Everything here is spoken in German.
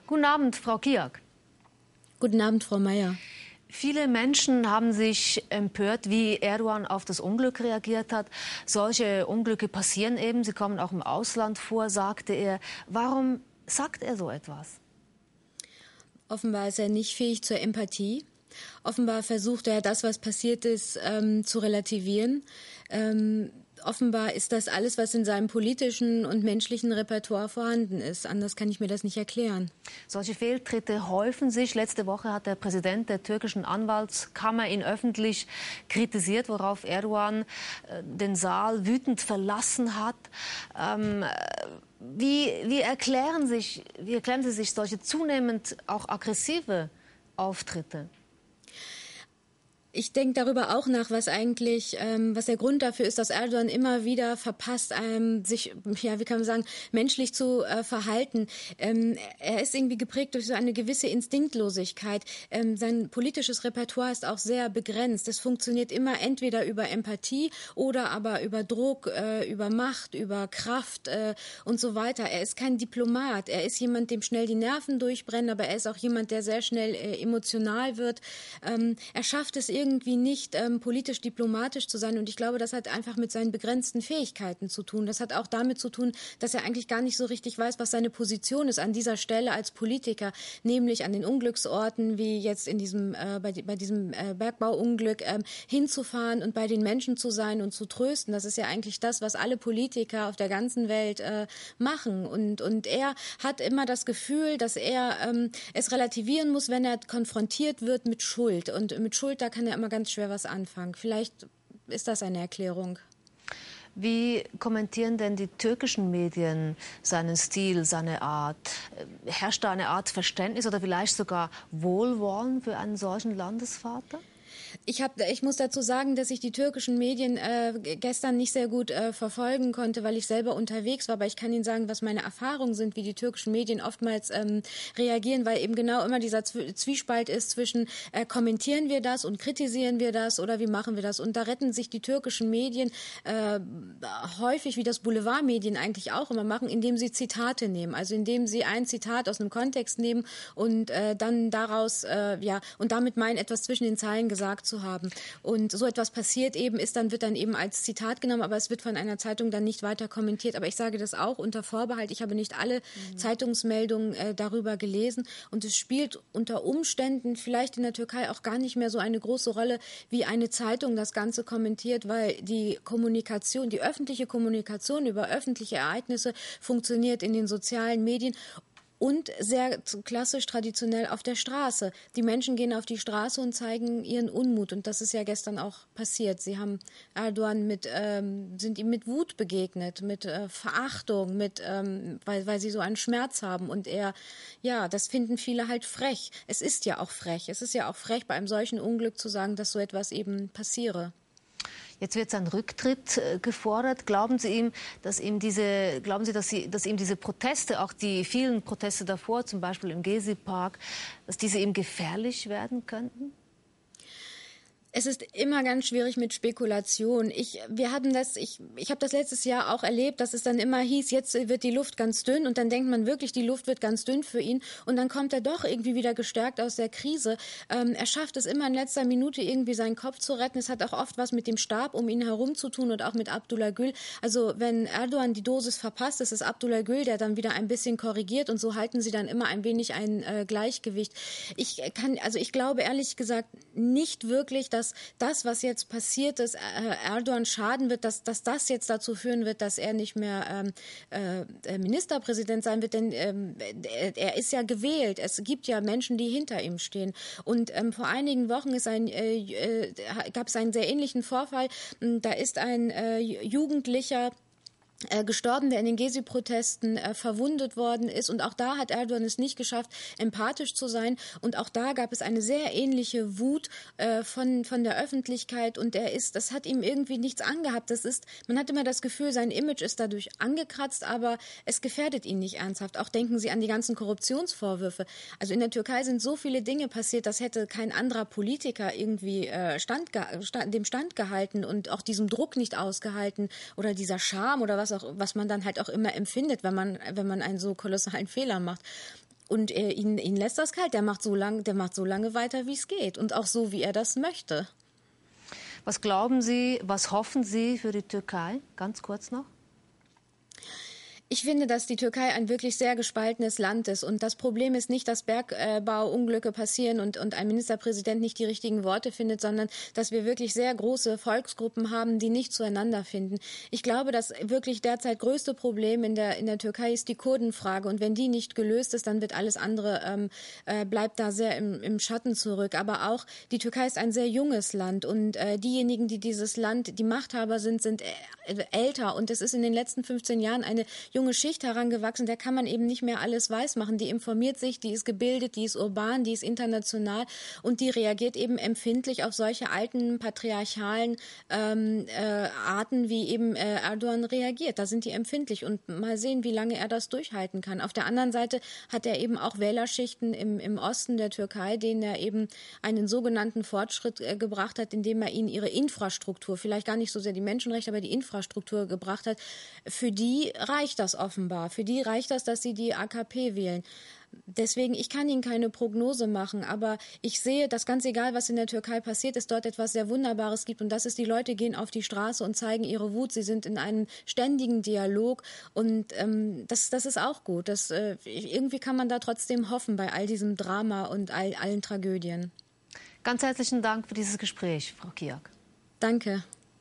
Guten Abend, Frau Kiak. Guten Abend, Frau Mayer. Viele Menschen haben sich empört, wie Erdogan auf das Unglück reagiert hat. Solche Unglücke passieren eben, sie kommen auch im Ausland vor, sagte er. Warum sagt er so etwas? Offenbar ist er nicht fähig zur Empathie. Offenbar versucht er, das, was passiert ist, zu relativieren. Offenbar ist das alles, was in seinem politischen und menschlichen Repertoire vorhanden ist. Anders kann ich mir das nicht erklären. Solche Fehltritte häufen sich. Letzte Woche hat der Präsident der türkischen Anwaltskammer ihn öffentlich kritisiert, worauf Erdogan den Saal wütend verlassen hat. Wie erklären Sie sich solche zunehmend auch aggressive Auftritte? Ich denke darüber auch nach, was eigentlich, was der Grund dafür ist, dass Erdogan immer wieder verpasst, sich, ja, wie kann man sagen, menschlich zu verhalten. Er ist irgendwie geprägt durch so eine gewisse Instinktlosigkeit. Sein politisches Repertoire ist auch sehr begrenzt. Es funktioniert immer entweder über Empathie oder aber über Druck, über Macht, über Kraft und so weiter. Er ist kein Diplomat. Er ist jemand, dem schnell die Nerven durchbrennen, aber er ist auch jemand, der sehr schnell emotional wird. Er schafft es irgendwie nicht, politisch diplomatisch zu sein. Und ich glaube, das hat einfach mit seinen begrenzten Fähigkeiten zu tun. Das hat auch damit zu tun, dass er eigentlich gar nicht so richtig weiß, was seine Position ist an dieser Stelle als Politiker, nämlich an den Unglücksorten, wie jetzt in diesem, bei diesem Bergbauunglück, hinzufahren und bei den Menschen zu sein und zu trösten. Das ist ja eigentlich das, was alle Politiker auf der ganzen Welt machen. Und er hat immer das Gefühl, dass er es relativieren muss, wenn er konfrontiert wird mit Schuld. Und mit Schuld, da kann er immer ganz schwer was anfangen. Vielleicht ist das eine Erklärung. Wie kommentieren denn die türkischen Medien seinen Stil, seine Art? Herrscht da eine Art Verständnis oder vielleicht sogar Wohlwollen für einen solchen Landesvater? Ich muss dazu sagen, dass ich die türkischen Medien gestern nicht sehr gut verfolgen konnte, weil ich selber unterwegs war. Aber ich kann Ihnen sagen, was meine Erfahrungen sind, wie die türkischen Medien oftmals reagieren, weil eben genau immer dieser Zwiespalt ist zwischen kommentieren wir das und kritisieren wir das oder wie machen wir das? Und da retten sich die türkischen Medien häufig, wie das Boulevardmedien eigentlich auch immer machen, indem sie Zitate nehmen. Also indem sie ein Zitat aus einem Kontext nehmen und dann daraus, und damit meinen, etwas zwischen den Zeilen gesagt zu haben. Und so etwas passiert eben, wird dann eben als Zitat genommen, aber es wird von einer Zeitung dann nicht weiter kommentiert. Aber ich sage das auch unter Vorbehalt. Ich habe nicht alle Zeitungsmeldungen darüber gelesen. Und es spielt unter Umständen vielleicht in der Türkei auch gar nicht mehr so eine große Rolle, wie eine Zeitung das Ganze kommentiert, weil die Kommunikation, die öffentliche Kommunikation über öffentliche Ereignisse funktioniert in den sozialen Medien und sehr klassisch traditionell auf der Straße. Die Menschen gehen auf die Straße und zeigen ihren Unmut. Und das ist ja gestern auch passiert. Sie haben Erdogan sind ihm mit Wut begegnet, mit Verachtung, weil sie so einen Schmerz haben. Und das finden viele halt frech. Es ist ja auch frech. Es ist ja auch frech, bei einem solchen Unglück zu sagen, dass so etwas eben passiere. Jetzt wird sein Rücktritt gefordert. Glauben Sie, dass ihm diese Proteste, auch die vielen Proteste davor, zum Beispiel im Gezi-Park, dass diese ihm gefährlich werden könnten? Es ist immer ganz schwierig mit Spekulation. Ich habe das letztes Jahr auch erlebt, dass es dann immer hieß, jetzt wird die Luft ganz dünn und dann denkt man wirklich, die Luft wird ganz dünn für ihn und dann kommt er doch irgendwie wieder gestärkt aus der Krise. Er schafft es immer in letzter Minute irgendwie seinen Kopf zu retten. Es hat auch oft was mit dem Stab um ihn herum zu tun und auch mit Abdullah Gül. Also wenn Erdogan die Dosis verpasst, ist es Abdullah Gül, der dann wieder ein bisschen korrigiert und so halten sie dann immer ein wenig ein Gleichgewicht. Ich glaube ehrlich gesagt nicht wirklich, dass das, was jetzt passiert ist, Erdogan schaden wird, dass das jetzt dazu führen wird, dass er nicht mehr Ministerpräsident sein wird, denn er ist ja gewählt. Es gibt ja Menschen, die hinter ihm stehen. Und vor einigen Wochen gab es einen sehr ähnlichen Vorfall. Da ist ein Jugendlicher gestorben, der in den Gezi-Protesten verwundet worden ist. Und auch da hat Erdogan es nicht geschafft, empathisch zu sein. Und auch da gab es eine sehr ähnliche Wut von der Öffentlichkeit. Und das hat ihm irgendwie nichts angehabt. Man hat immer das Gefühl, sein Image ist dadurch angekratzt, aber es gefährdet ihn nicht ernsthaft. Auch denken Sie an die ganzen Korruptionsvorwürfe. Also in der Türkei sind so viele Dinge passiert, das hätte kein anderer Politiker irgendwie dem Stand gehalten und auch diesem Druck nicht ausgehalten oder dieser Scham oder was man dann halt auch immer empfindet, wenn man einen so kolossalen Fehler macht. Und ihn lässt das kalt. Der macht so lange weiter, wie es geht. Und auch so, wie er das möchte. Was glauben Sie, was hoffen Sie für die Türkei? Ganz kurz noch. Ich finde, dass die Türkei ein wirklich sehr gespaltenes Land ist. Und das Problem ist nicht, dass Bergbauunglücke passieren und ein Ministerpräsident nicht die richtigen Worte findet, sondern dass wir wirklich sehr große Volksgruppen haben, die nicht zueinander finden. Ich glaube, das wirklich derzeit größte Problem in der Türkei ist die Kurdenfrage. Und wenn die nicht gelöst ist, dann wird alles andere, bleibt da sehr im Schatten zurück. Aber auch die Türkei ist ein sehr junges Land. Und diejenigen, die dieses Land, die Machthaber sind älter. Und es ist in den letzten 15 Jahren eine junge Schicht herangewachsen, der kann man eben nicht mehr alles weismachen. Die informiert sich, die ist gebildet, die ist urban, die ist international und die reagiert eben empfindlich auf solche alten patriarchalen Arten, wie eben Erdogan reagiert. Da sind die empfindlich und mal sehen, wie lange er das durchhalten kann. Auf der anderen Seite hat er eben auch Wählerschichten im Osten der Türkei, denen er eben einen sogenannten Fortschritt gebracht hat, indem er ihnen ihre Infrastruktur, vielleicht gar nicht so sehr die Menschenrechte, aber die Infrastruktur gebracht hat. Für die reicht das offenbar. Für die reicht das, dass sie die AKP wählen. Deswegen, ich kann Ihnen keine Prognose machen, aber ich sehe, dass ganz egal, was in der Türkei passiert, es dort etwas sehr Wunderbares gibt und das ist, die Leute gehen auf die Straße und zeigen ihre Wut. Sie sind in einem ständigen Dialog und das ist auch gut. Irgendwie kann man da trotzdem hoffen bei all diesem Drama und allen Tragödien. Ganz herzlichen Dank für dieses Gespräch, Frau Kiak. Danke.